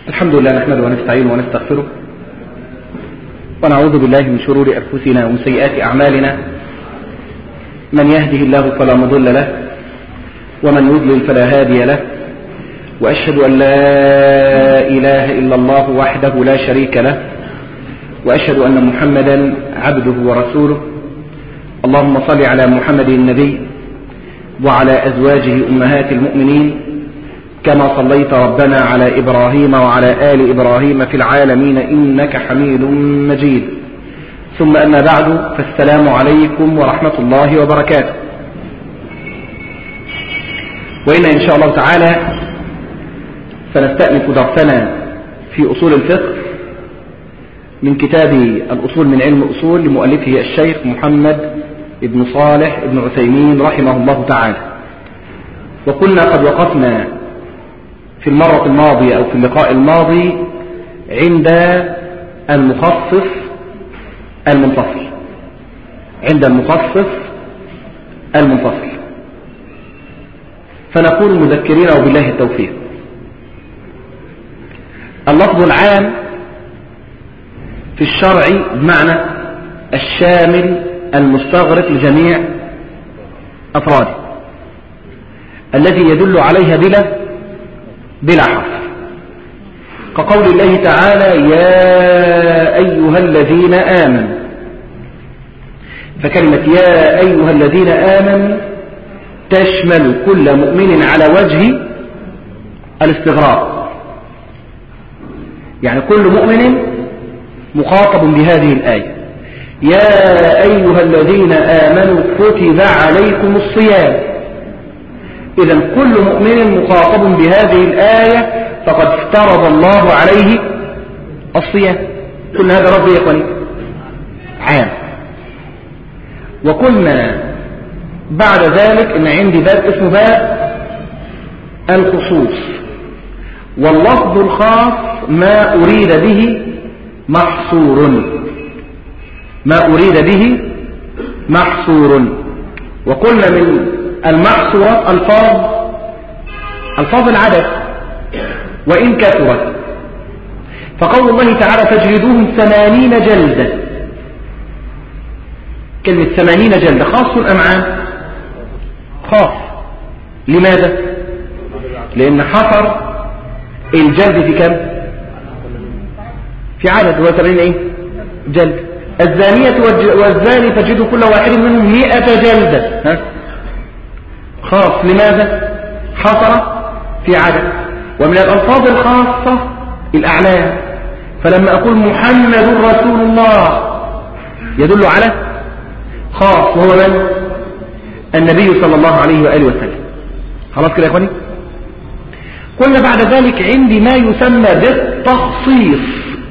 الحمد لله نحمده ونستعينه ونستغفره ونعوذ بالله من شرور أنفسنا ومن سيئات أعمالنا. من يهده الله فلا مضل له ومن يضلل فلا هادي له، وأشهد أن لا إله إلا الله وحده لا شريك له، وأشهد أن محمدا عبده ورسوله. اللهم صل على محمد النبي وعلى أزواجه أمهات المؤمنين كما صليت ربنا على إبراهيم وعلى آل إبراهيم في العالمين إنك حميد مجيد. ثم أما بعد، فالسلام عليكم ورحمة الله وبركاته. وإن إن شاء الله تعالى سنستأنف درسنا في أصول الفقه من كتاب الأصول من علم الأصول لمؤلفه الشيخ محمد بن صالح بن عثيمين رحمه الله تعالى. وكنا قد وقفنا في المرة الماضية أو في اللقاء الماضي عند المخصص المنفصل، فنقول مذكرين وبالله التوفيق. اللفظ العام في الشرع بمعنى الشامل المستغرق لجميع أفراده الذي يدل عليها بلا حرف، كقول الله تعالى يا أيها الذين آمنوا. فكلمة يا أيها الذين آمنوا تشمل كل مؤمن على وجه الاستغراق، يعني كل مؤمن مخاطب بهذه الآية. يا أيها الذين آمنوا كتب عليكم الصيام. إذن كل مؤمن مخاطب بهذه الآية، فقد افترض الله عليه الصيام. كل هذا رب يا إخواني عام. وكنا بعد ذلك إن عندي باب اسمه باب الخصوص، واللفظ الخاص ما أريد به محصور. وكل من المحصورات ألفاظ العدد وإن كثرت. فقول الله تعالى فاجلدوهم 80 جلدة، كلمة 80 جلدة خاص أم عام؟ خاص. لماذا؟ لأن حصر الجلد في كم؟ في عدد، هو 80 جلد. الزانية والزاني فاجلدوا كل واحد منهم 100 جلدة. خاص. لماذا؟ حصر في عدد. ومن الألفاظ الخاصة الأعلام. فلما أقول محمد رسول الله يدل على خاص، وهو من؟ النبي صلى الله عليه وآله وسلم. خلاص كده يا أخواني. قلنا بعد ذلك عندي ما يسمى بالتخصيص.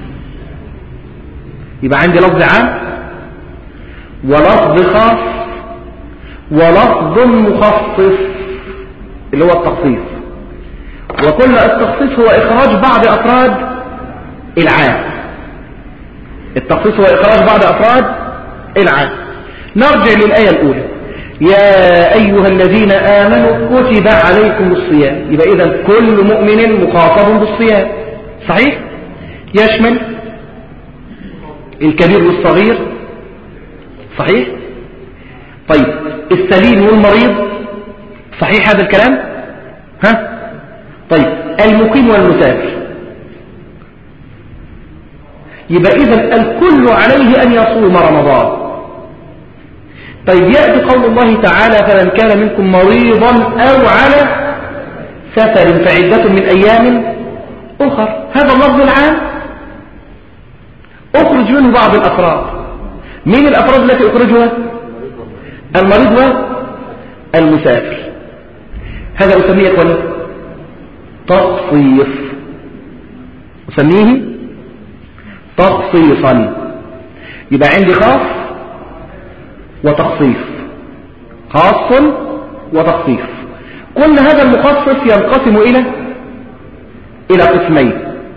يبقى عندي لفظ عام ولفظ خاص ولفظ مخصص اللي هو التخصيص. وقلنا التخصيص هو إخراج بعض أفراد العام. نرجع للآية الأولى يا أيها الذين آمنوا كتب عليكم الصيام. يبقى إذن كل مؤمن مخاطب بالصيام، صحيح؟ يشمل الكبير والصغير، صحيح؟ طيب السليم والمريض، صحيح هذا الكلام؟ طيب المقيم والمسافر. يبقى إذن الكل عليه أن يصوم رمضان. طيب يأتي قول الله تعالى فمن كان منكم مريضا أو على سفر فعدة من أيام أخر. هذا اللفظ العام أخرج منه بعض الأفراد. من الأفراد التي أخرجها؟ المريض والمسافر. هذا أسميه تخصيصا. يبقى عندي خاص وتخصيص، خاص وتخصيص. قلنا هذا المخصص ينقسم إلى قسمين: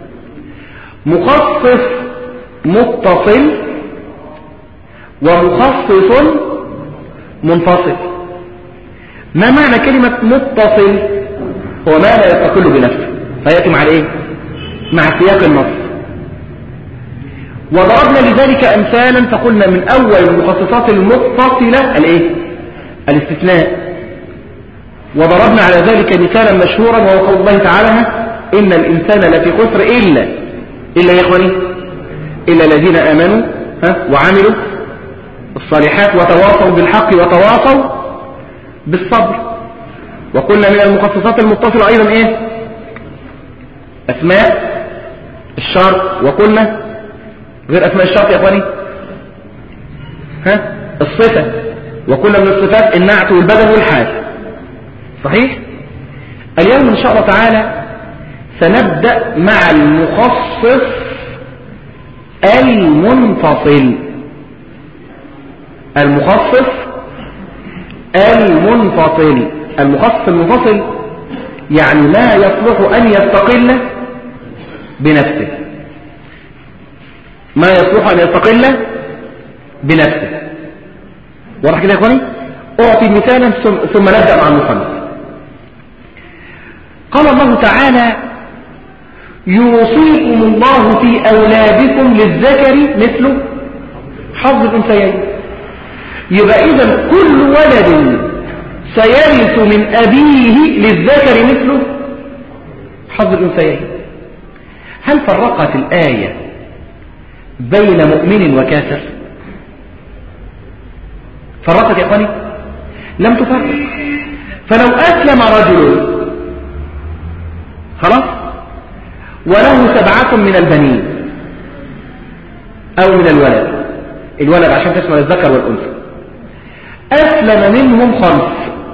مخصص متصل ومخصص منفصل. ما معنى كلمة متصل؟ هو ما لا يستقل بنفسه، فيأتي مع الايه؟ مع سياق النص. وضربنا لذلك أمثالا فقلنا من أول المخصصات المتصلة الاستثناء. وضربنا على ذلك مثالا مشهورا وهو قول الله تعالى إن الإنسان لفي خسر إلا يا إخواني إلا الذين آمنوا وعملوا الصالحات وتواصوا بالحق وتواصوا بالصبر. وقلنا من المخصصات المتصلة أيضا أسماء الشرط. وقلنا غير أسماء الشرط يا إخواني الصفة. وقلنا من الصفات النعت والبدل والحال. صحيح. اليوم إن شاء الله تعالى سنبدأ مع المخصص المنفصل. المخصص المنفصل يعني ما يصلح أن يستقل بنفسه. ما يصلح أن يستقل بنفسه. واضح كده يا اخواني؟ أعطي مثالا ثم نبدأ مع المصنف. قال الله تعالى يوصيكم الله في أولادكم للذكر مثل حظ الأنثيين. يبقى إذن كل ولد سيرث من أبيه للذكر مثل حظ الأنثيين. هل فرقت الآية بين مؤمن وكافر؟ فرقت يا اخواني؟ لم تفرق. فلو أسلم رجل خلاص وله 7 من البنين أو من الولد عشان تشمل الذكر والأنثى، أسلم منهم 5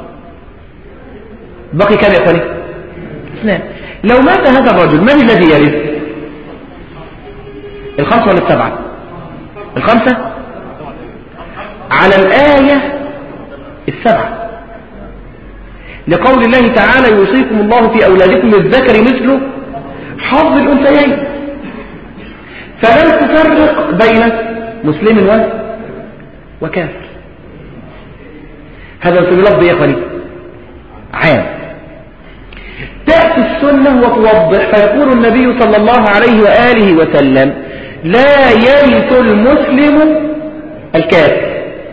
بقي كام يا اخواني؟ 2. لو مات هذا الرجل من الذي يرث؟ 5 ولا 7؟ 5 على الآية 7 لقول الله تعالى يوصيكم الله في أولادكم للذكر مثل حظ الأنثيين. فلن تفرق بين مسلم وكافر. هذا في لفظ يا اخواني عام. تأتي السنة وتوضح فيقول النبي صلى الله عليه وآله وسلم لا يرث المسلم الكافر.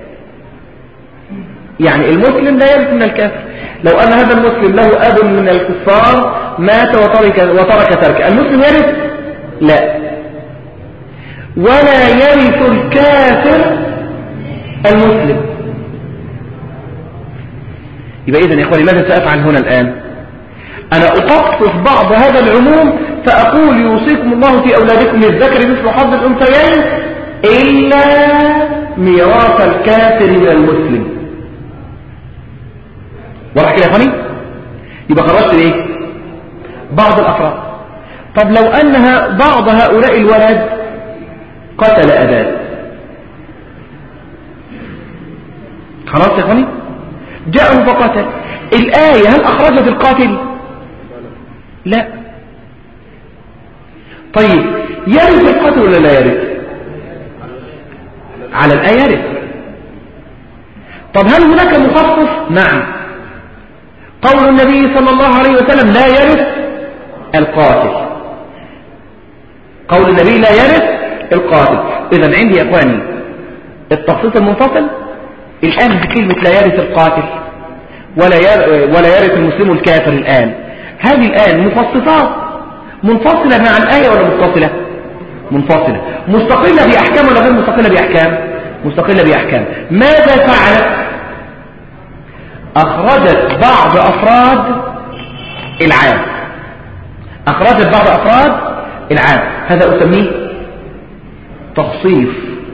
يعني المسلم لا يرث من الكافر. لو أن هذا المسلم له أب من الكفار مات وترك تركه، المسلم يرث؟ لا. ولا يرث الكافر المسلم. يبقى إذن يا إخواني ماذا سأفعل هنا الآن؟ أنا أخصص بعض هذا العموم فأقول يوصيكم الله في أولادكم للذكر مثل حظ الأنثيين إلا ميراث الكافر من المسلم. واضح كده يا اخواني؟ يبقى خرجت بعض الافراد. طب لو انها بعض هؤلاء الولد قتل اباه، خلاص يا اخواني جاءوا فقتل. الايه هل اخرجت القاتل؟ لا. طيب يرث القاتل ولا لا يرث؟ على الايه يرث. طب هل هناك مخصص؟ نعم. قول النبي صلى الله عليه وسلم لا يرث القاتل. قول النبي لا يرث القاتل. إذن عندي يا اخواني التخصيص المنفصل الآن بكلمة لا يرث القاتل ولا يرث المسلم الكافر. الآن هذه الآن مخصصات منفصلة مع الآية ولا متصلة؟ منفصلة. مستقلة بأحكام ولا غير مستقلة بأحكام؟ مستقلة بأحكام. ماذا فعلت؟ أخرجت بعض أفراد العام. أخرجت بعض أفراد العام. هذا أسميه تخصيص.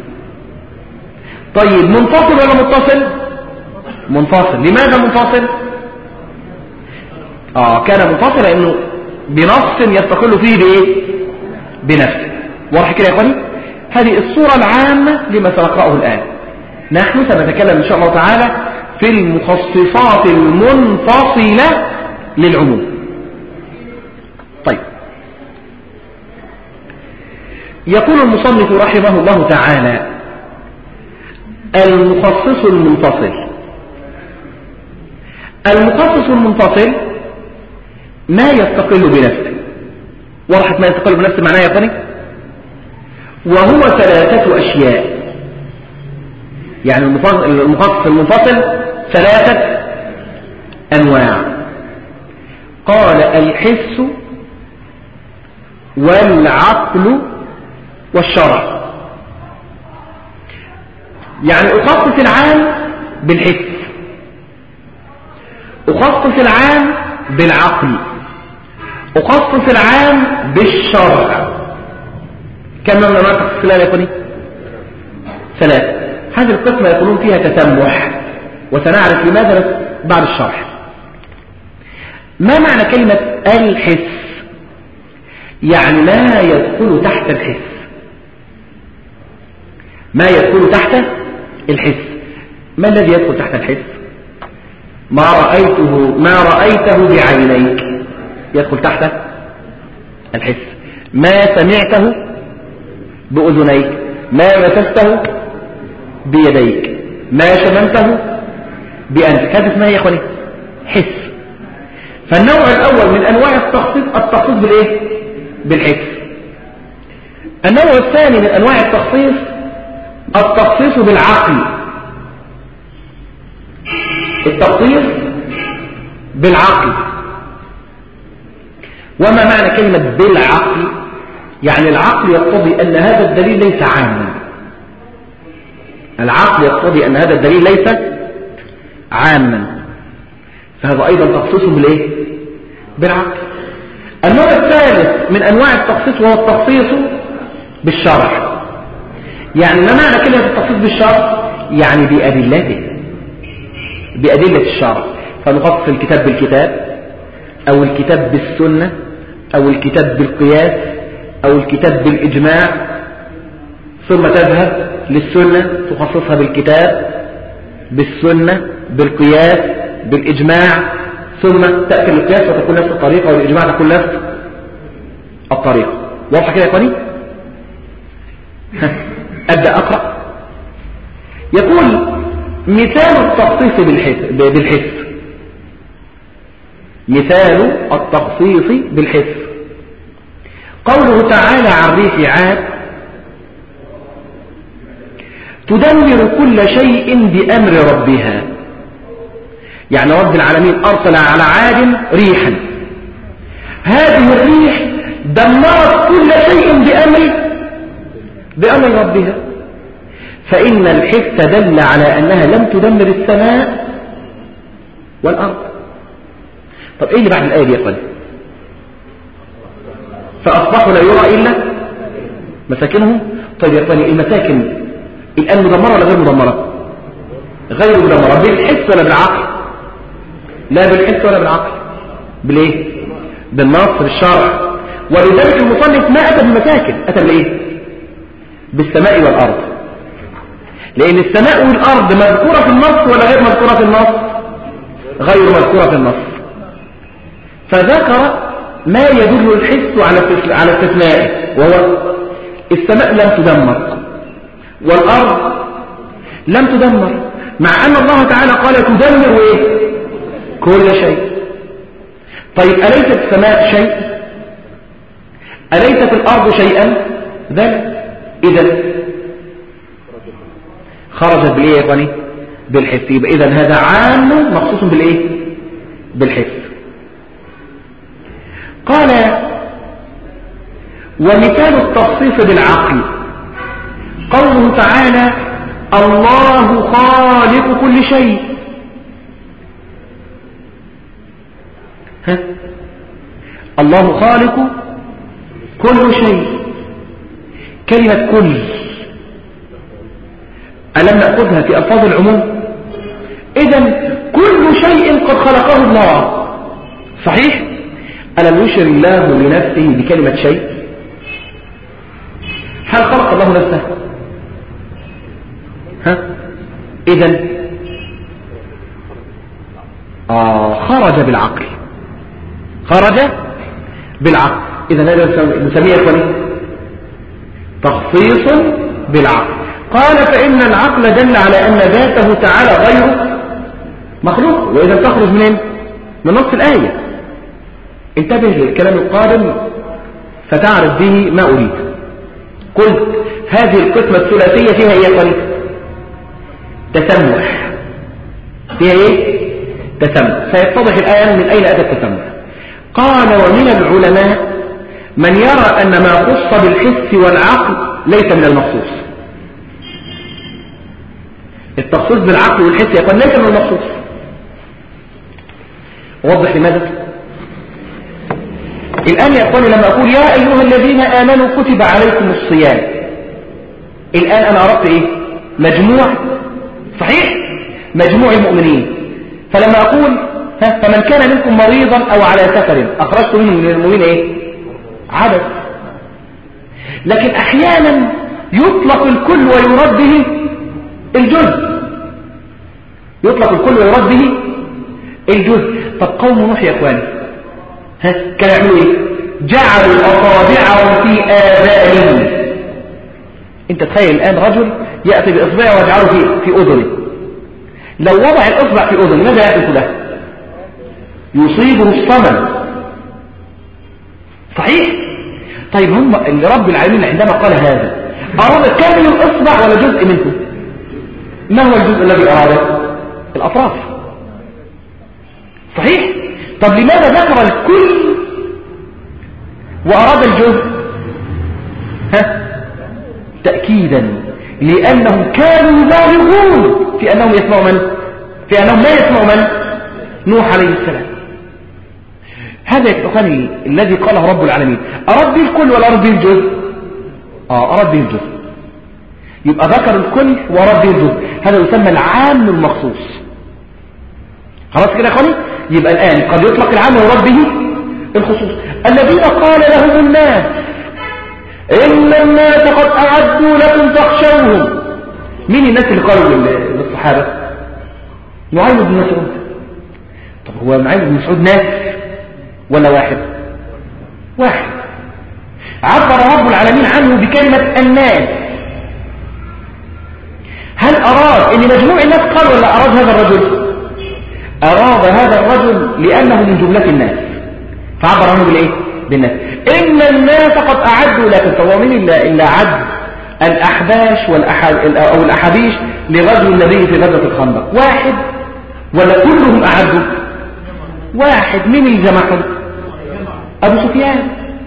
طيب منفصل ولا متصل؟ منفصل. لماذا منفصل؟ كان منفصل لأنه بنص يستقل فيه بنفسه. واضح كده يا اخواني؟ هذه الصورة العامة لما سنقرأه الآن. نحن سنتكلم إن شاء الله تعالى في المخصصات المنفصلة للعموم. طيب يقول المصنف رحمه الله تعالى المخصص المنفصل. المخصص المنفصل ما يستقل بنفسه وضحت ما ينتقل بنفس المعنى يا اخواني؟ وهو 3 أشياء، يعني المنفصل 3 أنواع. قال الحس والعقل والشرع. يعني أخصص العام بالحس، أخصص العام بالعقل، أخصص العام بالشرع. كم من أنواع تخصيص يا اخواني؟ 3. هذه القسمة يقولون فيها تسمح، وسنعرف لماذا بعد الشرح. ما معنى كلمة الحس؟ يعني ما يدخل تحت الحس، ما يدخل تحت الحس. ما الذي يدخل تحت الحس؟ ما رأيته بعينيك يدخل تحت الحس. ما سمعته بأذنيك، ما مسسته بيديك، ما شممته بأنفك. هذا اسمها يا اخواني حس. فالنوع الأول من أنواع التخصيص بالإيه؟ بالحس. النوع الثاني من أنواع التخصيص بالعقل. التخصيص بالعقل. وما معنى كلمة بالعقل؟ يعني العقل يقتضي أن هذا الدليل ليس عاما. العقل يقتضي أن هذا الدليل ليس عاما، فهذا أيضا تخصيص بالإيه؟ بالعقل. النوع الثالث من أنواع التخصيص وهو التخصيص بالشرع. يعني ما معنى كلمة التخصيص بالشرع؟ يعني بأدلة الشرع. فنخصص الكتاب بالكتاب، أو الكتاب بالسنة، أو الكتاب بالقياس، أو الكتاب بالإجماع، ثم تذهب للسنة تخصصها بالكتاب بالسنة بالقياس بالإجماع، ثم تأتي للقياس وتكون نفس الطريقة، والإجماع تكون نفس الطريقة. واضح كده يا اخواني؟ أبدأ أقرأ. يقول مثال التخصيص بالحس. مثال التخصيص بالحس قوله تعالى عن ريح عاد تدمر كل شيء بأمر ربها. يعني رب العالمين أرسل على عاد ريحا، هذه الريح دمرت كل شيء بأمر ربها. فإن الحس دل على أنها لم تدمر السماء والأرض. طب إيه اللي بعد الآية دي يا أخواني؟ فأصبحوا لا يرى إلا مساكنهم. طيب يا أخواني المساكن الآن مدمرة ولا غير مدمرة؟ غير مدمرة. بالحس ولا بالعقل؟ لا بالحس ولا بالعقل. بالإيه؟ بالنص بالشرع. ولذلك المصنف ما أتى بالمساكن، أتى بالإيه؟ بالسماء والأرض. لأن السماء والأرض مذكورة في النص ولا غير مذكورة في النص؟ غير مذكورة في النص. فذكر ما يدل الحس على استثنائه، وهو السماء لم تدمر والأرض لم تدمر، مع أن الله تعالى قال تدمر إيه؟ كل شيء. طيب أليست السماء شيء؟ أليست الأرض شيئا؟ ذلك إذن خرجت بالإيه يا إخواني؟ بالحس. يبقى إذن هذا عام مخصوص بالإيه؟ بالحس. قال ومثال التخصيص بالعقل قوله تعالى الله خالق كل شيء. الله خالق كل شيء. كلمة كل ألم نأخذها في ألفاظ العموم؟ إذن كل شيء قد خلقه الله، صحيح؟ ألم يشر الله لنفسه بكلمة شيء؟ هل خلق الله نفسه؟ إذن خرج بالعقل، خرج بالعقل. إذن هذا نسميه إخواني تخصيص بالعقل. قال فإن العقل دل على أن ذاته تعالى غير مخلوق، وإذا تخرج منين؟ من نص الآية. انتبه للكلام القادم فتعرف به ما أريد. قلت هذه القسمة الثلاثية فيها إيه يا أخواني؟ تسمح. فيها إيه؟ تسمح. سيتضح الآن من أين أتى التسمح. قال ومن العلماء من يرى أن ما خص بالحس والعقل ليس من المخصوص. التخصيص بالعقل والحس يا أخوان ليس من المخصوص. أوضح لماذا؟ الآن يا أخواني لما أقول يا أيها الذين آمنوا كتب عليكم الصيام، الآن أنا أردت إيه؟ مجموع، صحيح؟ مجموع المؤمنين. فلما أقول فمن كان منكم مريضا أو على سفر أخرجت منه من المؤمنين إيه؟ عدد. لكن أحيانا يطلق الكل ويراد به الجزء. يطلق الكل ويراد به الجزء. طب قوم نوح يا أخواني كانوا يعملوا إيه؟ جعلوا أصابعهم في آذانهم. أنت تخيل الآن رجل يأتي بإصبعه ويجعله في أذنه. لو وضع الإصبع في أذنه ماذا يحدث له؟ يصيبه الصمم، صحيح؟ طيب هم رب العالمين عندما قال هذا أراد كامل الإصبع ولا جزء منه؟ ما هو الجزء الذي أراده؟ الأطراف، صحيح؟ طب لماذا ذكر الكل وأراد الجزء؟ تأكيدا لأنهم كانوا يبالغون في أنهم يسمعوا من؟ في أنهم لا يسمعوا من؟ نوح عليه السلام. هذا يا أخواني الذي قاله رب العالمين. أراد به الكل ولا أراد به الجزء؟ أراد به الجزء. يبقى ذكر الكل وأراد به الجزء. هذا يسمى العام المخصوص. خلاص كده يا أخواني؟ يبقى الآن قد يطلق العام ويراد به الخصوص. الذين قال لهم الناس إن الناس قد أعدوا لكم فاخشوهم. مين الناس اللي قالوا للصحابة؟ نعيم بن مسعود. طب هو نعيم بن مسعود ناس ولا واحد؟ واحد. عبر رب العالمين عنه بكلمة الناس. هل أراد ان مجموع الناس قال ولا أراد هذا الرجل؟ أراد هذا الرجل لأنه من جملة الناس فعبر عنه بالإيه؟ بالناس. إن الناس قد أعدوا لكن فوامين إلا عد الأحباش أو الأحابيش لغزو النبي في غزوة الخندق. واحد ولا كلهم أعدوا؟ واحد. مين اللي جمعهم؟ أبو سفيان.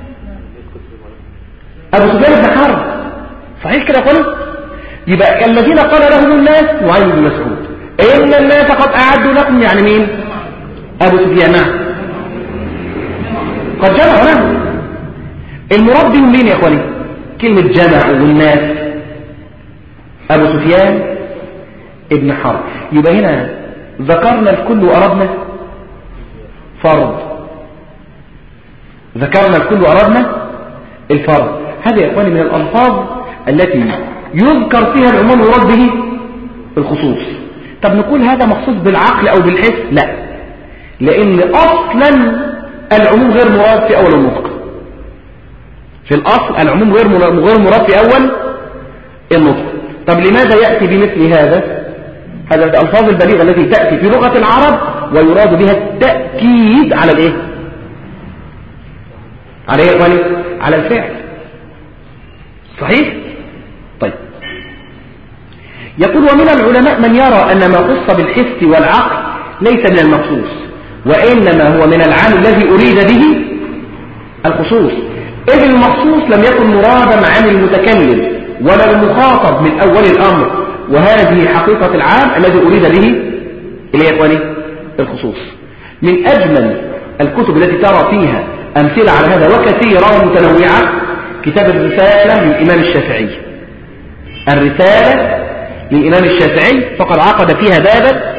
أبو سفيان بن حرب، صحيح كده قلت؟ يبقى الذين قال لهم الناس نعيم بن مسعود. إن الناس قد أعدوا لكم يعني مين؟ أبو سفيان. قد جمعوا له. المراد بهم مين يا أخواني؟ كلمة جمعوا والناس أبو سفيان ابن حرب. يبقى هنا ذكرنا الكل وأردنا فرض. ذكرنا الكل وأردنا الفرض. هذا يا أخواني من الألفاظ التي يذكر فيها العموم ويراد به الخصوص. طب نقول هذا مخصوص بالعقل أو بالحس؟ لا، لأن أصلا العموم غير مراد في أول النطق. في الأصل العموم غير مراد في أول النطق. طب لماذا يأتي بمثل هذا؟ هذا الألفاظ البليغة التي تأتي في لغة العرب ويراد بها التأكيد على الإيه؟ على إيه يا إخواني؟ على الفعل، صحيح؟ طيب يقول ومن العلماء من يرى أن ما خص بالحس والعقل ليس من المخصوص وإنما هو من العام الذي أريد به الخصوص، إذ المخصوص لم يكن مرادا عن المتكلم ولا المخاطب من أول الأمر، وهذه حقيقة العام الذي أريد به إليه يا إخواني الخصوص. من أجمل الكتب التي ترى فيها أمثلة على هذا وكثيرة ومتنوعة كتاب الرسالة للإمام الشافعي. الرسالة للإمام الشافعي فقد عقد فيها بابا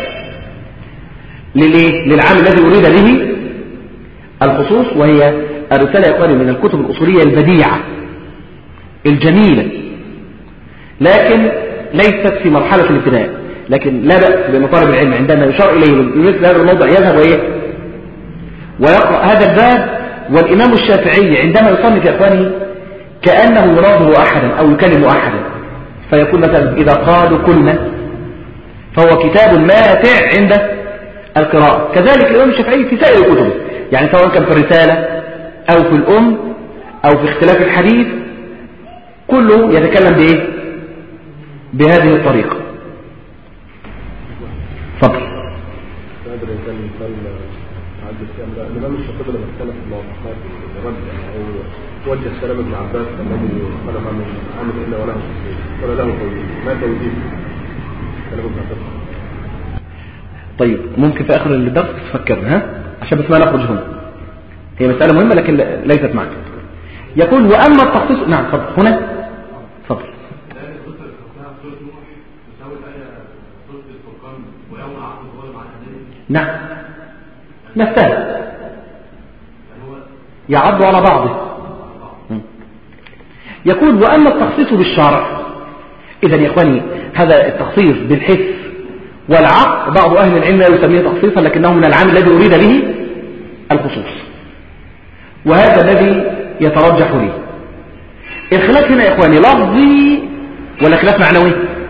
للعام الذي أريد به الخصوص، وهي الرسالة يا إخواني من الكتب الأصولية البديعة الجميلة، لكن ليست في مرحلة الابتداء، لكن لا بأس بمطالب العلم عندما يشار إليه مثل هذا الموضع يذهب ويقرأ هذا الباب. والإمام الشافعي عندما يصنف يا إخواني كأنه يراده أحدا أو يكلم أحدا، فيقول مثلا إذا قالوا كنا فهو كتاب ماتع عند القراءة. كذلك الإمام الشافعي في سائر الكتب، يعني سواء كان في الرسالة أو في الأم أو في اختلاف الحديث كله يتكلم بإيه؟ بهذه الطريقة. فضل قادر يكون مثال عند الكلام ده الإمام الشاطبي لما اتكلم في الموضوعات الرد أو وجه كلام ابن عباس الذي قال عن إلا ولا له توجيه ما توجيه كلام ابن عباس. طيب ممكن في آخر الدرس تفكرنا عشان بس ما نخرج هنا، هي مسألة مهمة لكن ليست معك. يقول وأما التخصيص. نعم فضل هنا فضل. نعم نفتهم يعض على بعضه. يقول وأما التخصيص بالشرع. إذن يا إخواني هذا التخصيص بالحس والعقل بعض أهل العلم لا يسميه تخصيصا لكنه من العام الذي أريد به الخصوص، وهذا الذي يترجح لي. الخلاف هنا يا إخواني لفظي ولا خلاف معنوي؟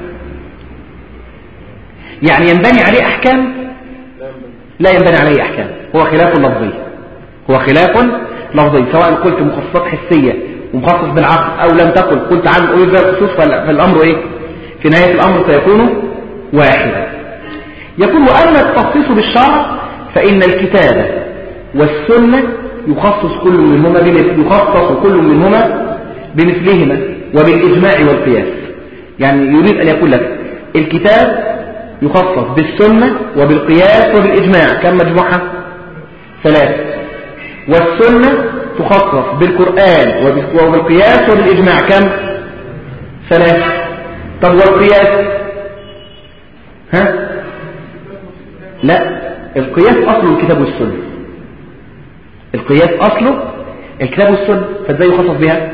يعني ينبني عليه أحكام؟ لا ينبني عليه أحكام، هو خلاف لفظي، هو خلاف لفظي سواء قلت مخصصات حسية ومخصص بالعقل أو لم تقل قلت عن أريد بها الخصوص، فالأمر إيه؟ في نهاية الأمر سيكون واحدا. يقول وأما التخصيص بالشرع فإن الكتاب والسنة يخصص كل منهما بمثلهما وبالإجماع والقياس. يعني يريد أن يقول لك الكتاب يخصص بالسنة وبالقياس وبالإجماع، كم مجموعة؟ 3. والسنة تخصص بالقرآن وبالقياس وبالإجماع، كم؟ 3. طب والقياس؟ لا، القياس أصله الكتاب والسنة، القياس أصله الكتاب والسنة، فازاي يخصص بها؟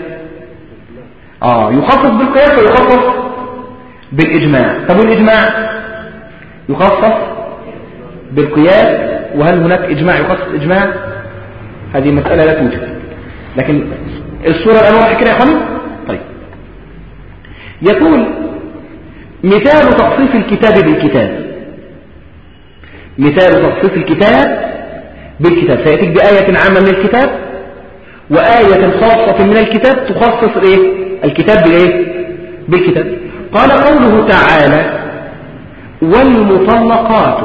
يخصص بالقياس ويخصص بالإجماع. طب والإجماع يخصص بالقياس، وهل هناك إجماع يخصص إجماع؟ هذه مسألة لا توجد، لكن الصورة الآن واضحة كده يا أخواني. طيب يقول مثال تخصيص الكتاب بالكتاب، مثال تخصيص الكتاب بالكتاب سيأتيك بآية عامة من الكتاب وآية خاصة من الكتاب تخصص الكتاب بالكتاب. قال قوله تعالى والمطلقات.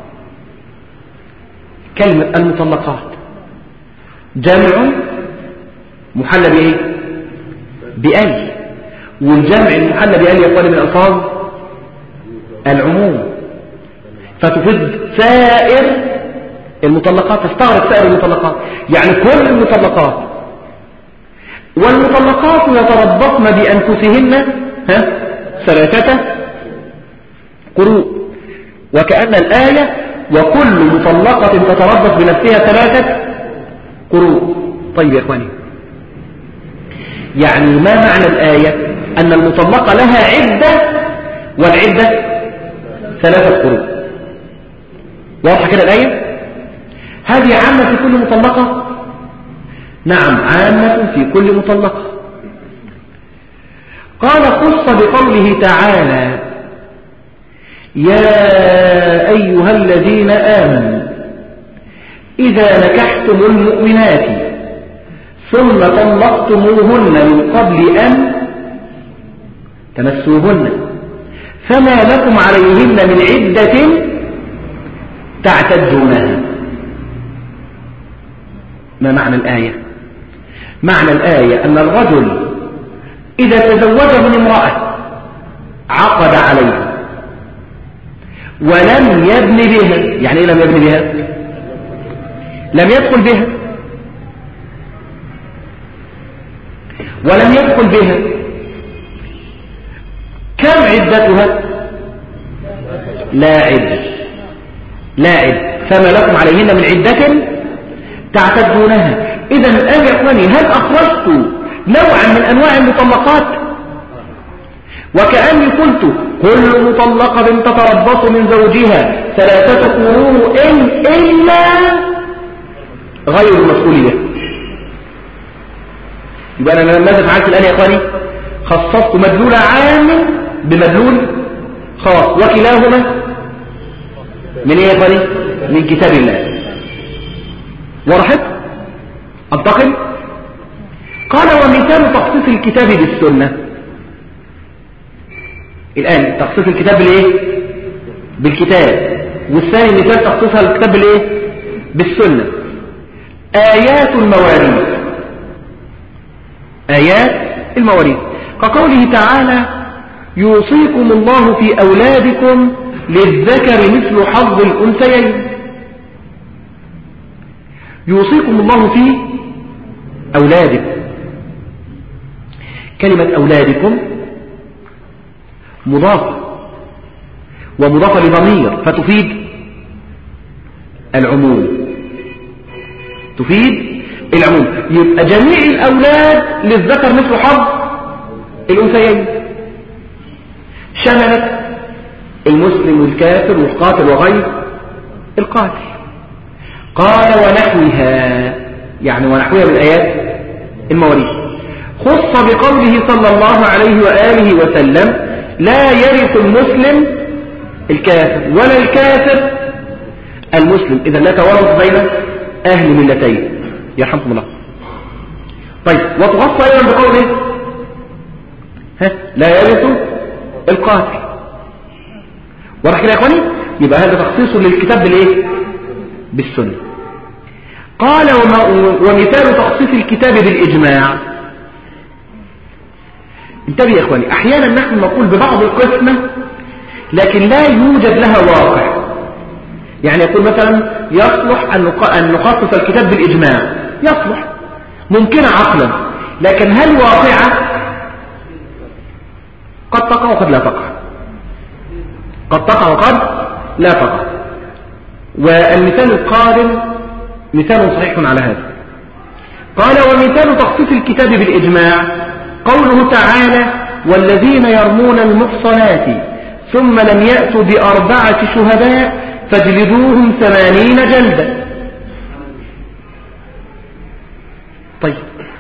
كلمة المطلقات جمع محلى بأي، والجمع المحلى بأي يقول من ألفاظ العموم، فتفيد سائر المطلقات، تستغرق سائر المطلقات، يعني كل المطلقات. والمطلقات يتربصن بأنفسهن 3 قروء، وكأن الآية وكل مطلقة تتربص بنفسها 3 قروء. طيب يا إخواني، يعني ما معنى الآية؟ أن المطلقة لها عدة والعدة 3 قروء. واضحة كده الآية؟ هذه عامة في كل مطلقة؟ نعم عامة في كل مطلقة. قال خص بقوله تعالى يا أيها الذين آمنوا إذا نكحتم المؤمنات ثم طلقتموهن من قبل أن تمسوهن فما لكم عليهن من عدة تعتدونها. ما معنى الآية؟ معنى الآية أن الرجل إذا تزوج من امرأة عقد عليها ولم يبن بها. يعني إيه لم يبن بها؟ لم يدخل بها ولم يدخل بها. كم عدتها؟ لا عدة، لا عدة. فما لكم عليهن من عدة تعتدونها. إذا الآن يا أخواني هل أخرجت نوعا من أنواع المطلقات؟ وكأني قلت كل مطلقة تتربص من زوجها 3 قروء إلا غير المسؤول به. يبقى أنا ماذا فعلت الآن يا أخواني؟ خصصت مدلول عام بمدلول خاص، وكلاهما من إيه يا أخواني؟ من كتاب الله. ورحت أنتقل قال ومثال تخصيص الكتاب بالسنة. الآن تخصيص الكتاب بالايه؟ بالكتاب. والثاني مثال تخصيص الكتاب بالايه؟ بالسنة. آيات المواريث. آيات المواريث كقوله تعالى يوصيكم الله في أولادكم للذكر مثل حظ الأنثيين. يوصيكم الله في أولادكم. كلمة أولادكم مضافة ومضافة لضمير فتفيد العموم. تفيد العموم. يبقى جميع الأولاد للذكر مثل حظ الأنثيين، شملت المسلم والكافر والقاتل وغير القاتل. قال ونحوها، يعني ونحوها من آيات المواريث. خص بقوله صلى الله عليه وآله وسلم لا يرث المسلم الكافر ولا الكافر المسلم. إذا لا توارث بين أهل ملتين يرحمكم الله. طيب وتخص أيضا بقوله لا يرث القاتل. واضح كده يا اخواني؟ يبقى هذا تخصيص للكتاب بالايه؟ بالسنة. قال ومثال تخصيص الكتاب بالإجماع. انتبه يا اخواني، احيانا نحن نقول ببعض القسمة لكن لا يوجد لها واقع. يعني يقول مثلا يصلح أن نخصص الكتاب بالإجماع، يصلح ممكن عقلا، لكن هل واقعة؟ قد تقع وقد لا تقع، قد تقع وقد لا تقع. والمثال القادم مثال صحيح على هذا. قال ومثال تخصيص الكتاب بالإجماع قوله تعالى والذين يرمون المحصنات ثم لم يأتوا ب4 شهداء فاجلدوهم 80 جلدة. طيب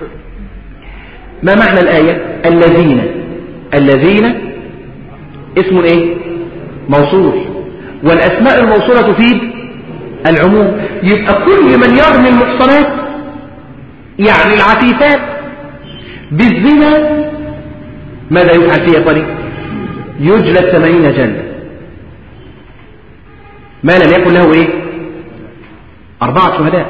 ما معنى الآية؟ الذين اسم ايه؟ موصول، والأسماء الموصولة تفيد العموم. يبقى كل من يرمي المحصنات يعني العفيفات بالزنا ماذا يفعل فيه يا طريق؟ يجلد 80 جلدة ما لم يكن له ايه؟ 4 شهداء.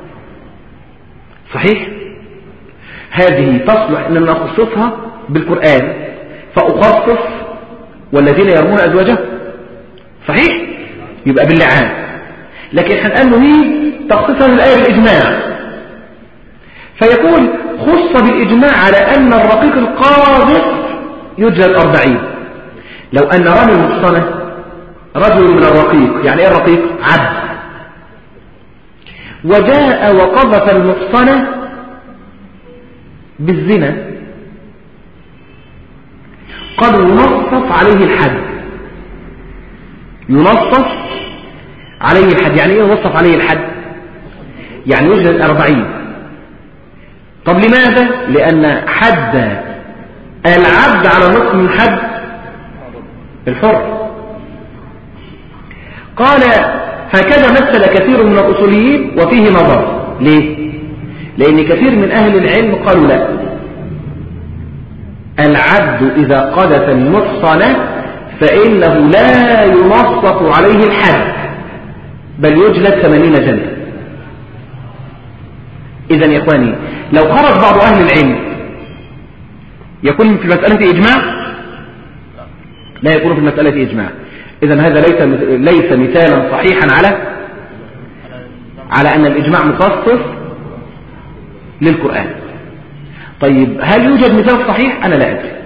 صحيح؟ هذه تصلح ان نخصصها بالقرآن فأخصص والذين يرمون أزواجهم. صحيح؟ يبقى باللعان. لكن هنقال له هي تخصيصها للآية بالإجماع، فيقول خص بالإجماع على أن الرقيق القاذف يجلد 40. لو أن رمي المحصنة رجل من الرقيق، يعني ايه الرقيق؟ عبد، وجاء وقذف المحصنة بالزنا قد ينصف عليه الحد. ينصف عليه الحد. يعني ايه ينصف عليه الحد؟ يعني يجلد 40. طب لماذا؟ لأن حد العبد على نصف من حد الحر. قال هكذا مثل كثير من الأصوليين وفيه نظر. ليه؟ لأن كثير من أهل العلم قالوا لا، العبد إذا قذف المحصنة فإنه لا ينصف عليه الحد بل يجلد 80 جلدة. إذن يا إخواني لو خرج بعض أهل العلم يكون في المسألة إجماع؟ لا يكون في المسألة إجماع. إذن هذا ليس مثالا صحيحا على أن الإجماع مخصص للقرآن. طيب هل يوجد مثال صحيح؟ أنا لا أدري،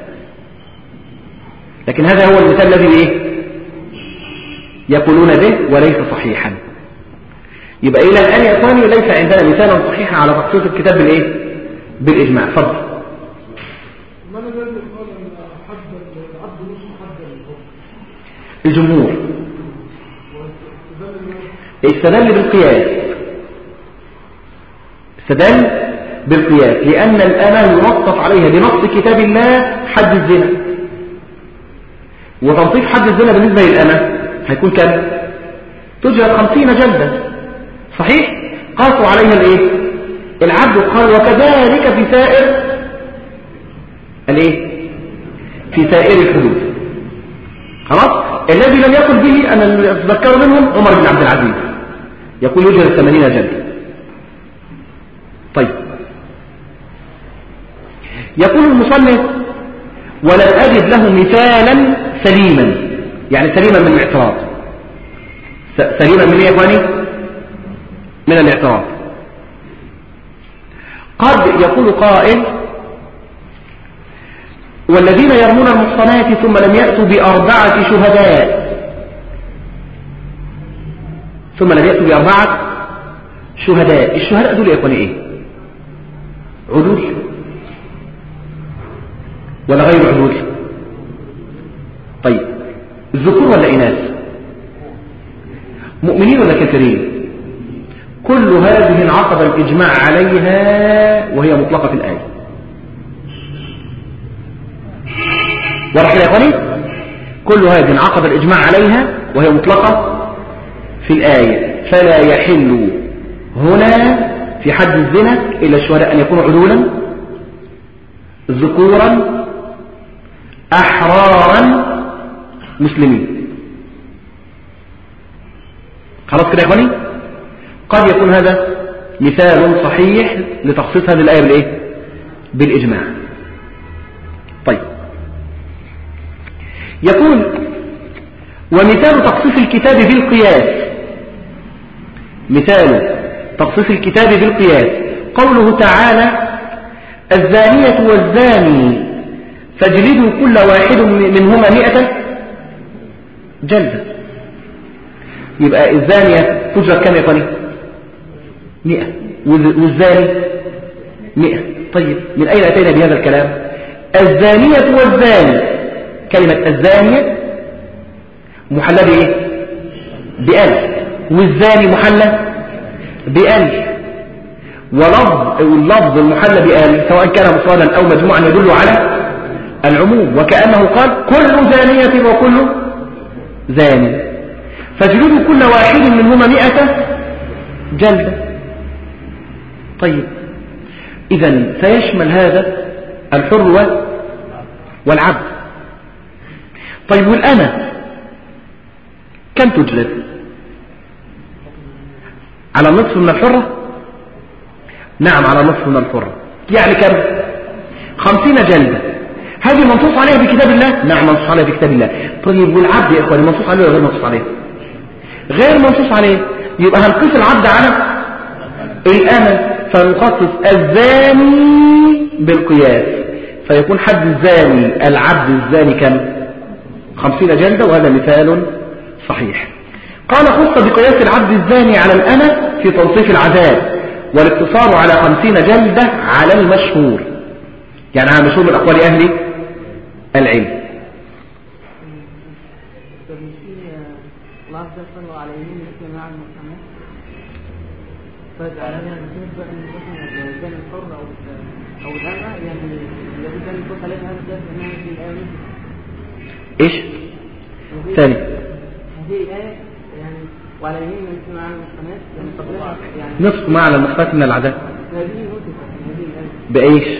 لكن هذا هو المثال الذي يقولون به وليس صحيحا. يبقى إلى الآن يا إخواني ليس عندنا مثالا صحيحا على تخصيص الكتاب بالإجماع. فضل الجمهور استدل بالقياس. استدل بالقياس لأن الأمة ينصف عليها بنص كتاب الله حد الزنا، وتنصيف حد الزنا بالنسبة للأمة هيكون كم؟ تجلد 50 جلدة. صحيح؟ قاسوا عليها الايه؟ العبد. قال وكذلك في سائر في سائر الحدود. خلاص. الذي لم يقل به أنا أتذكر منهم عمر بن عبد العزيز يقول يجلد 80 جلدة. طيب يقول المصنف ولم أجد له مثالا سليما، يعني سليما من الاعتراض. سليما من ايه يا اخواني؟ من الاعتراض. قد يقول قائل والذين يرمون المحصنات ثم لم يأتوا ب4 شهداء، ثم لم يأتوا ب4 شهداء. الشهداء دول يا اخواني ايه؟ عدول ولا غير عدول؟ طيب الذكور ولا إناث؟ مؤمنين ولا كافرين؟ كل هذه انعقد الإجماع عليها وهي مطلقة في الآية. واضح يا إخواني؟ كل هذه انعقد الإجماع عليها وهي مطلقة في الآية. فلا يحل هنا في حد الزنا إلا الشهداء أن يكونوا عدولا ذكورا أحرارا مسلمين. خلاص كده يا إخواني؟ قد يكون هذا مثال صحيح لتخصيص هذه الآية بالإيه؟ بالإجماع. طيب يقول ومثال تخصيص الكتاب بالقياس، مثال تخصيص الكتاب بالقياس قوله تعالى الزانية والزاني فاجلدوا كل واحد منهما 100 جلدة. يبقى الزانية تجرد كم يا اخواني؟ 100 والزاني 100. طيب من أين أتينا بهذا الكلام؟ الزانية والزاني، كلمة الزانية محلى بإيه؟ بألف، والزاني محلى بألف، واللفظ المحلى بألف سواء كان مفردا أو مجموعا يدل على العموم، وكأنه قال كل زانية وكل زاني فاجلدوا كل واحد منهما 100 جلدة. طيب إذن سيشمل هذا الحر والعبد. طيب والأمة كم تجلد؟ على النصف من الحرة؟ نعم على النصف من الحرة، يعني كم؟ 50 جلدة. هذه منصوص عليها بكتاب الله؟ نعم منصوص عليها بكتاب الله. طيب والعبد يا اخواني منصوص عليه ولا غير منصوص عليه؟ غير منصوص عليه. يبقى هنقيس العبد على الأمة فنخصص الزاني بالقياس، فيكون حد الزاني العبد الزاني كم؟ 50 جلدة، وهذا مثال صحيح. قال خص بقياس العبد الزاني على الأمة في توصيف العذاب، والاقتصار على 50 جلدة على المشهور، يعني على مشهور من أقوال أهل العلم. ايش ثاني هذه الآية يعني وعلى يمين مثل معنى المحصنات يعني قبلها يعني نصف معنى المحصنات من العذاب. هذه نصفت هذه الآية بإيش؟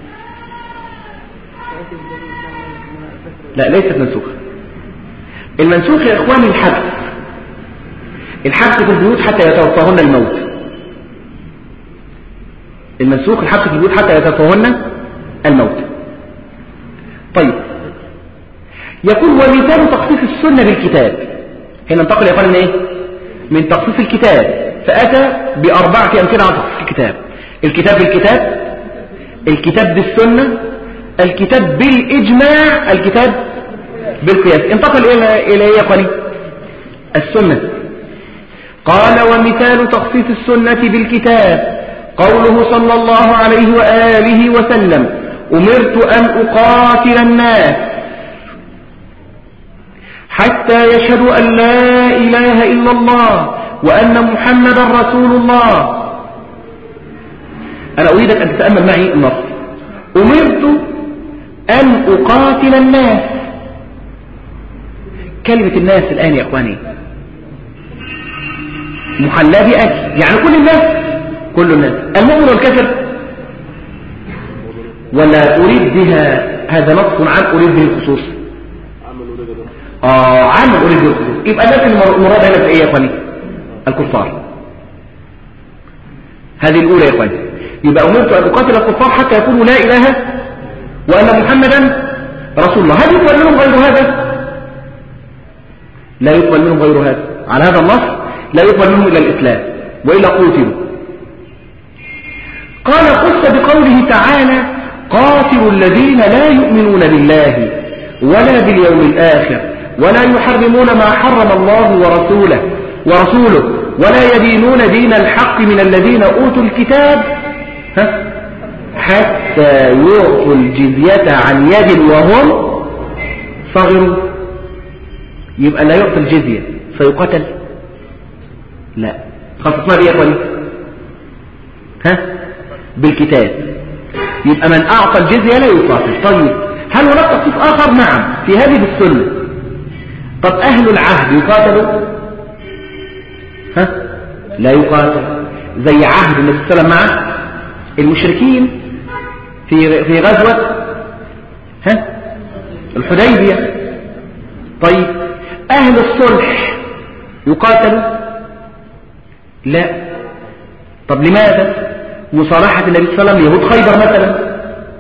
لا ليست منسوخة. المنسوخ يا إخواني الحبس في البيوت حتى يتوفاهن الموت. المنسوخ الحبس في البيوت حتى يتوفاهن الموت. طيب يقول ومثال تخصيص السنة بالكتاب. هنا انتقل يا إخواني من إيه؟ من تخصيص الكتاب، فأتى ب4 أمثلة عن تخصيص الكتاب. الكتاب بالكتاب، الكتاب بالسنة، الكتاب بالإجماع، الكتاب بالقياس. انتقل إلى إيه يا إخواني؟ السنة. قال ومثال تخصيص السنة بالكتاب قوله صلى الله عليه وآله وسلم أمرت أن أقاتل الناس حتى يشهدوا أن لا إله إلا الله وأن محمدا رسول الله. أنا أريدك أن تتأمل معي النص. أمرت أن أقاتل الناس. كلمة الناس الآن يا أخواني محلى بأجل، يعني كل الناس، كل الناس، المؤمن والكافر، ولا أريد بها هذا نص عام أريد به الخصوص. عام أريد به الخصوص. يبقى الناس المراد هنا في إيه يا إخواني؟ الكفار. هذه الأولى يا إخواني. يبقى أمرت أن أقاتل الكفار حتى يقولوا لا إله وأن محمدا رسول الله. هل يقبل منهم غير هذا؟ لا يقبل منهم غير هذا. على هذا النص لا يقبل منهم إلا الإسلام وإلا قتلوا. قال خص بقوله تعالى قاتلوا الذين لا يؤمنون بالله ولا باليوم الآخر ولا يحرمون ما حرم الله ورسوله ولا يدينون دين الحق من الذين أوتوا الكتاب حتى يعطوا الجزية عن يد وهم صغروا. يبقى لا يعطي الجزية فيقتل؟ لا. خصصنا بيه يا اخواني بالكتاب. يبقى من أعطى الجزية لا يقاتل. طيب هل هناك تخصيص آخر؟ نعم، في هذه بالسنة. طب أهل العهد يقاتلوا؟ لا يقاتل. زي عهد النبي صلى الله عليه وسلم مع المشركين في غزوة الحديبية. طيب أهل الصلح يقاتلوا؟ لا. طب لماذا؟ مصالحة النبي صلى الله عليه وسلم يهود خيبر مثلا.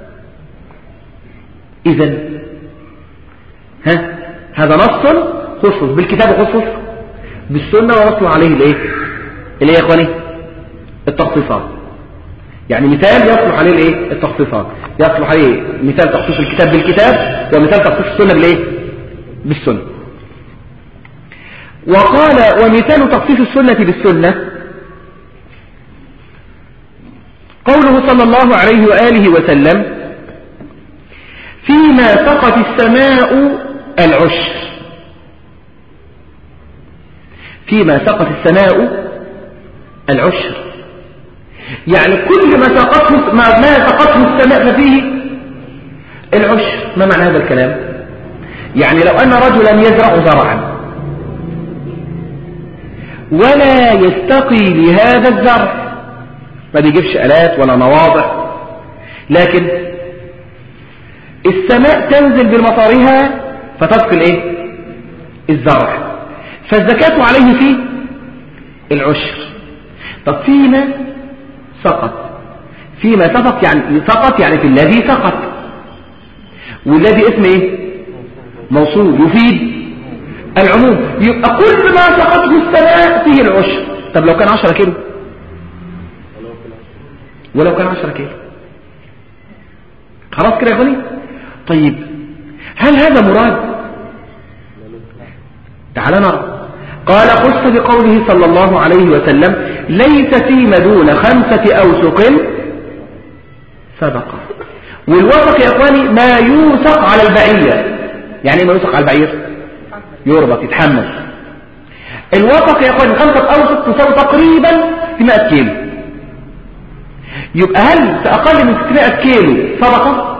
إذن هذا نص خصص بالكتاب وخصص بالسنة ونصل عليه الايه اللي يا اخواني التخصيصات. يعني مثال يصلح عليه الايه التخصيصات، يصلح عليه مثال تخصيص الكتاب بالكتاب ومثال تخصيص السنة بالايه بالسنة. وقال ومثال تخصيص السنة بالسنة قوله صلى الله عليه وآله وسلم فيما سقت السماء العشر. فيما سقت السماء العشر يعني كل ما سقته السماء ففيه العشر. ما معنى هذا الكلام؟ يعني لو أن رجلا يزرع زرعا ولا يستقي لهذا الزرع، ما بيجيبش آلات ولا نواضع، لكن السماء تنزل بمطارها فتسقي الايه الزرع، فالزكاة عليه فيه العشر. طب فيما سقط، فيما سقط يعني في الذي سقط، والذي اسم ايه موصول يفيد العموم. يبقى كل ما سقطه السماء فيه العشر. طب لو كان 10 كيلو، ولو كان 10 كيلو خلاص كده يا غني. طيب هل هذا مراد؟ تعال نرى. قال خص بقوله صلى الله عليه وسلم ليس فيما دون 5 أوسق صدقة. والوسق يا اخواني ما يوسق على البعير. يعني ما يوسق على البعير يربط يتحمل. الوسق يا اخواني 5 أوسق تساوي تقريبا 600 كيلو. يبقى هل في أقل من 600 كيلو صدقة؟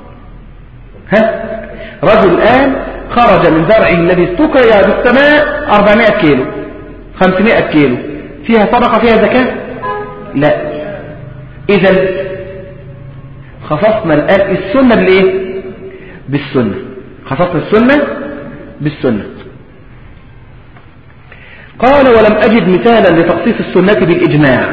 رجل الآن خرج من زرعه الذي استقي بالسماء 400 كيلو 500 كيلو، فيها صدقة فيها زكاة؟ لا. إذن خصصنا الآن السنة بالإيه؟ بالسنة. خصصنا السنة بالسنة. قال ولم أجد مثالا لتخصيص السنة بالإجماع.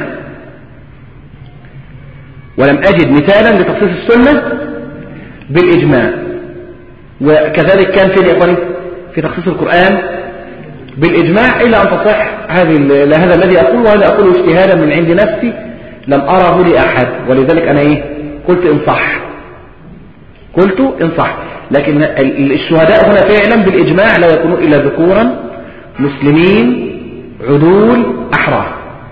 ولم أجد مثالا لتخصيص السنة بالإجماع. وكذلك كان في الإخواني في تخصيص القرآن بالإجماع، إلا أن تصح هذا الذي أقول، وهذا أقوله اجتهادا من عند نفسي لم أره لأحد، ولذلك أنا قلت إن صح، قلت إن صح. لكن الشهداء هنا فعلا بالإجماع لا يكونوا إلا ذكورا مسلمين عدول أحرار.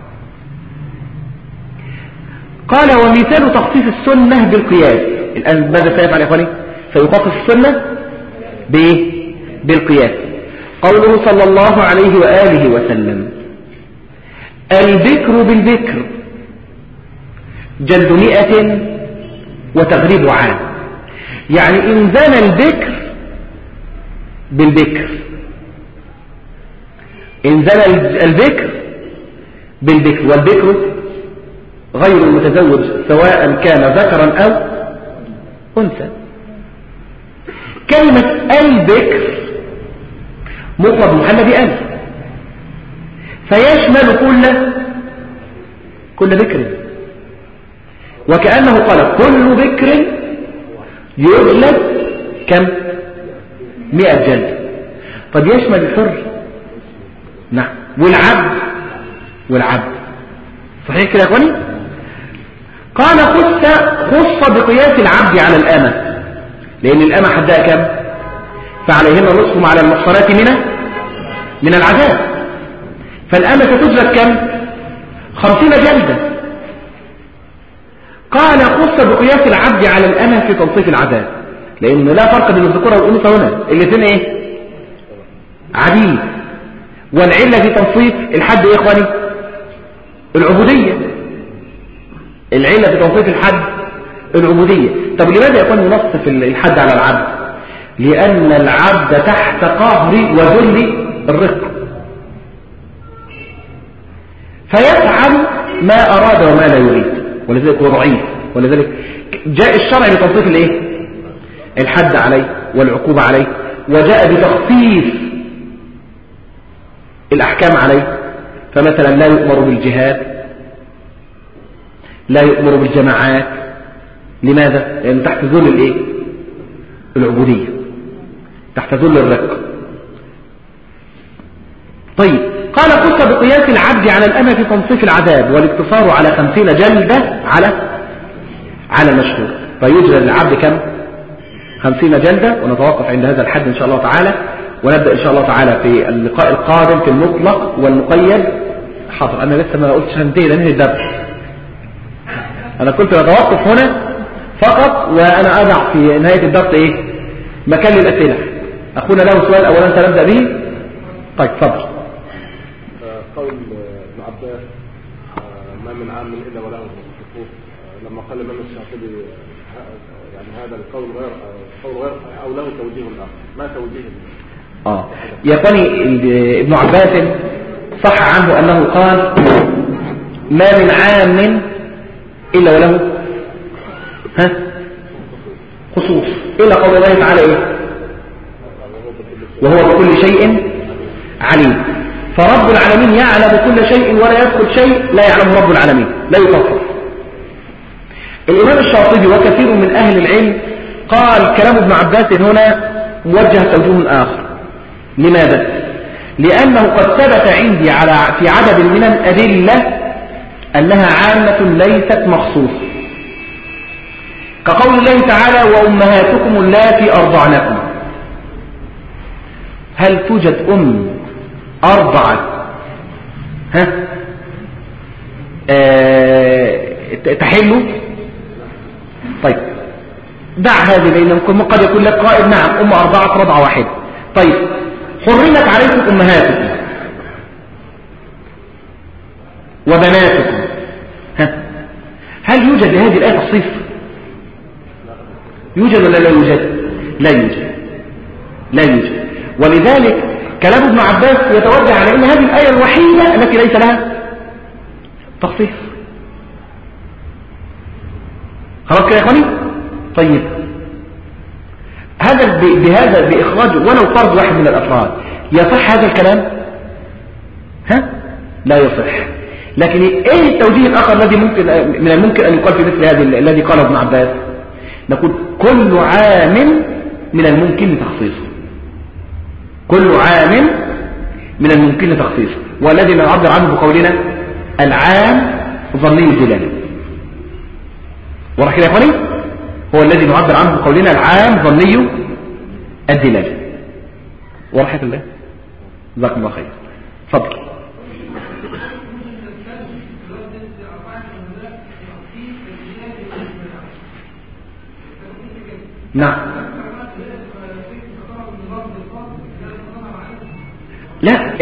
قال ومثال تخصيص السنة بالقياس. الآن ماذا سيفعل يا إخواني؟ سيخصص السنة بالقياس. قوله صلى الله عليه وآله وسلم البكر بالبكر جلد 100 وتغريب عام. يعني إن زنى البكر بالبكر، إن زنى البكر بالبكر، والبكر غير المتزوج سواء كان ذكرا أو أنثى. كلمة البكر مفرد محل بألف، فيشمل كل بكر، وكأنه قال كل بكر يجلد كم؟ 100 جلد. طب يشمل الحر؟ نعم. والعبد صحيح كده يا اخواني؟ قال خص بقياس العبد على الأمة، لأن الأمة حدها كم؟ فعليهن نصف على المحصنات من العذاب، فالأمة ستجلد كم؟ 50 جلدة. قال خص بقياس العبد على الأمة في تنصيف العذاب، لأن لا فرق بين الذكورة والأنثى هنا، الاثنين ايه؟ عبيد. والعلة في تنصيف الحد يا اخواني العبودية، العلة في تنصيف الحد العبودية. طب لماذا يكون ينصف الحد على العبد؟ لأن العبد تحت قهر وذل الرق، فيفعل ما أراد وما لا يريد، ولذلك هو ضعيف. ولذلك جاء الشرع لتنصيف الايه؟ الحد عليه والعقوبة عليه، وجاء بتخفيف الأحكام عليه. فمثلا لا يؤمر بالجهاد، لا يؤمر بالجماعات. لماذا؟ لأنه تحت ذل الايه؟ العبودية، تحت ذل الرق. طيب قال خص بقياس العبد على الأمة في تنصيف العذاب، والاقتصار على 50 جلدة على المشهور. فيجرى للعبد كم؟ 50 جلدة. ونتوقف عند هذا الحد إن شاء الله تعالى، ونبدأ إن شاء الله تعالى في اللقاء القادم في المطلق والمقيد. حاضر، أنا لسه ما قلتش هنتهي لأنهي الدرس، أنا كنت أتوقف هنا فقط، وأنا أضع في نهاية الدرس إيه؟ مكان للأسئلة. أخونا له سؤال أولا سنبدأ به. طيب تفضل. قول ابن عباس ما من عام إلا وله حقوق، لما قال الإمام الشافعي يعني هذا القول غير أو له توجيه آخر، ما توجيه؟ يا اخواني ابن عباس صح عنه أنه قال ما من عام إلا وله خصوص، إلا قول الله تعالى إيه؟ وهو بكل شيء عليم. فرب العالمين يعلم كل شيء ولا يدخل شيء لا يعلمه رب العالمين، لا يطفر. الإمام الشاطبي وكثير من أهل العلم قال كلام ابن عباس هنا موجه توجيه آخر. لماذا؟ لأنه قد ثبت عندي في عدد من الأدلة أنها عامة ليست مخصوصة، كقول الله تعالى وأمهاتكم اللاتي أرضعنكم. هل توجد أم أرضعت تحل؟ طيب دع هذه، لأن قد يكون لك قائد نعم أم أرضعت رضعة واحدة. طيب حرمت عليكم أمهاتكم وبناتكم، هل يوجد لهذه الآية تصريف؟ يوجد ولا لا يوجد؟ لا يوجد. ولذلك كلام ابن عباس يتوجه على أن هذه الآية الوحيدة التي ليس لها تصريف. خلاص كده يا اخواني؟ طيب هذا بإخراج ولو فرد واحد من الأفراد يصح هذا الكلام؟ لا يصح. لكن ايه التوجيه الآخر الذي من الممكن أن يقال في مثل هذا الذي قاله ابن عباس؟ نقول كل عام من الممكن تخصيصه، كل عام من الممكن تخصيصه، والذي نعبر عنه بقولنا العام ظني الدلالة. واضح كده يا اخواني؟ هو الذي نعبر عنه بقولنا العام ظني الدلالة. ورحمة الله، جزاكم الله خير. تفضل. نعم. لا،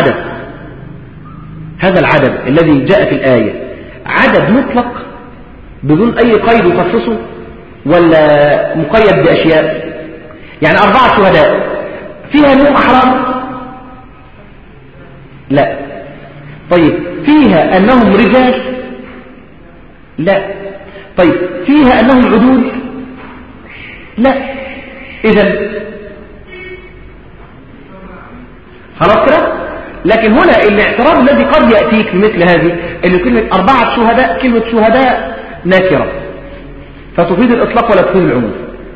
هذا العدد الذي جاء في الآية عدد مطلق بدون أي قيد يخصصه، ولا مقيد بأشياء؟ يعني 4 شهداء فيها نوم أحرام؟ لا. طيب فيها أنهم رجال؟ لا. طيب فيها أنهم عدول؟ لا. إذن خلاص كده. لكن هنا الاعتراض الذي قد يأتيك في مثل هذه اللي كلمة 4 شهداء، كلمة شهداء نكرة فتفيد الإطلاق ولا تفيد العموم،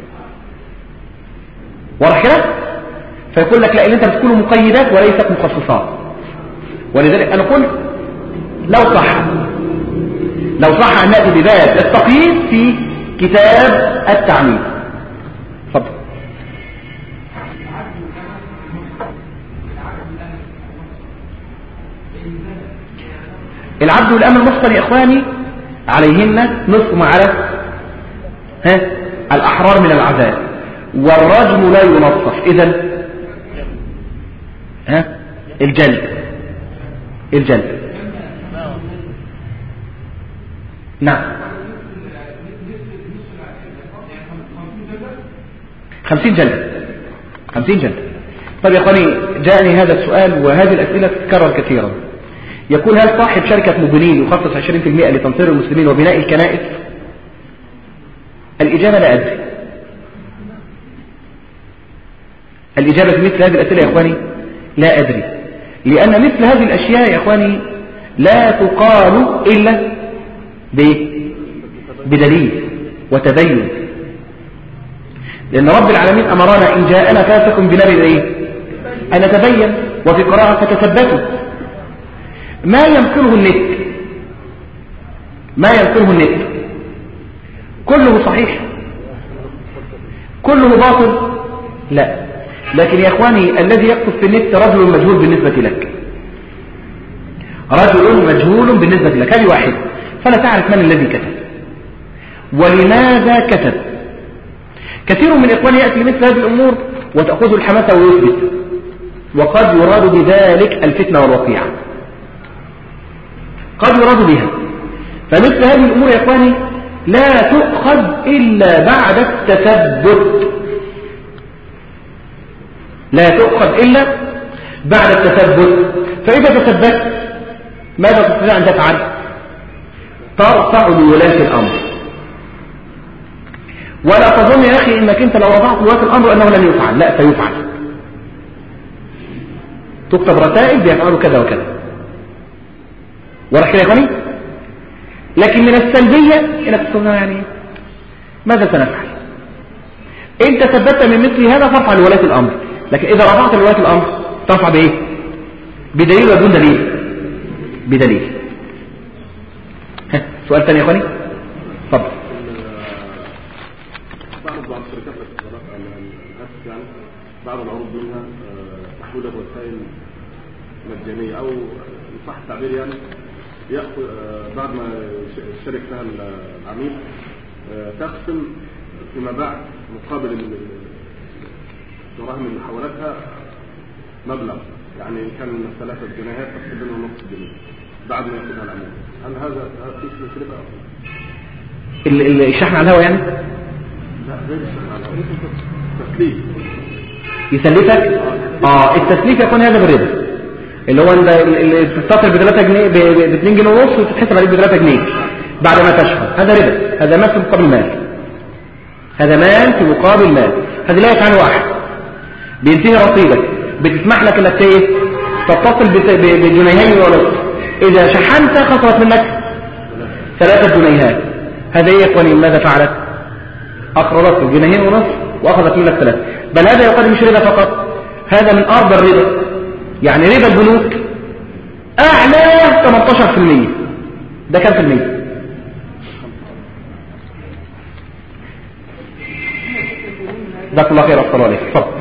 واضح كده؟ فيقول لك لا، اللي انت بتقوله مقيدات وليست مخصصات. ولذلك انا قلت لو صح ان ناتي بباب التقييد في كتاب التعميم. اتفضل. العبد والأمة المحصن يا إخواني عليهن نصف ما على الأحرار من العذاب، والرجم لا ينصف. إذن الجلد نعم 50 جلد. طيب يا إخواني، جاءني هذا السؤال وهذه الأسئلة تتكرر كثيرا. يقول هل صاحب شركة مبنين يخصص 20% لتنصير المسلمين وبناء الكنائس؟ الإجابة لا أدري. الإجابة في مثل هذه الأسئلة يا إخواني لا أدري، لأن مثل هذه الأشياء يا إخواني لا تقال إلا بدليل وتبين، لأن رب العالمين أمرنا إن جاءنا فاسق بنبأ أن نتبين، وفي قراءة فتثبتوا. ما ينكره النت كله صحيح كله باطل؟ لا. لكن يا إخواني الذي يكتب في النت رجل مجهول بالنسبة لك، هذه واحد، فلا تعرف من الذي كتب ولماذا كتب. كثير من إخواني يأتي مثل هذه الأمور وتأخذ الحماسة ويثبت، وقد يراد بذلك الفتنة والوقيعة، قد يراد بها. فمثل هذه الأمور يا إخواني لا تؤخذ إلا بعد التثبت، فإذا تثبت ماذا تستطيع أن تفعل؟ ترفع لولاة الأمر. ولا تظن يا أخي إنك أنت لو رفعت لولاة الأمر أنه لم يفعل، لا سيفعل. تكتب رسائل بيفعلوا كذا وكذا، ورح كده يا إخواني. لكن من السلبية إنك تقول يعني ماذا سنفعل؟ أنت ثبت من مثل هذا فارفع لولاة الأمر، لكن إذا رفعت لولاة الأمر ترفع بإيه؟ بدليل وبدون بدليل. سؤال ثاني يا إخواني؟ اتفضل. بعض الشركات يعني بعض العروض منها تحويل الرسائل مجانية، أو صح التعبير يعني يأخذ بعد ما يشترك فيها العميل تقسم فيما بعد مقابل الدراهم اللي حولتها مبلغ، يعني كان 3 جنيهات تقسم لهم نصف جنيه بعد ما ياخذها العميل. هل هذا اسمه سلفة؟ الشحن على الهواء يعني؟ لا غير الشحن على الهواء، تسليف يسلفك. التسليف يكون هذا بالربا، اللي هو اللي تتصل ب 3 جنيه ب 2 جنيه ونص وتتحسب عليك ب 3 جنيه بعد ما تشحن. هذا ربا، هذا مال في مقابل مال، هذا لا يفعل واحد. بينتهي رصيدك، بتسمح لك انك تتصل بجنيهين ونصف، اذا شحنت خسرت منك 3 جنيهات. هذا ايه يا اخواني؟ ماذا فعلت؟ اخرجت الجنيهين ونصف واخذت منك 3. بل هذا يقال مش ربا فقط، هذا من ارض الربا. يعني ربا البنوك اعلى 18%. ده كام في المية؟ جزاك الله خير. الصلاة عليكم.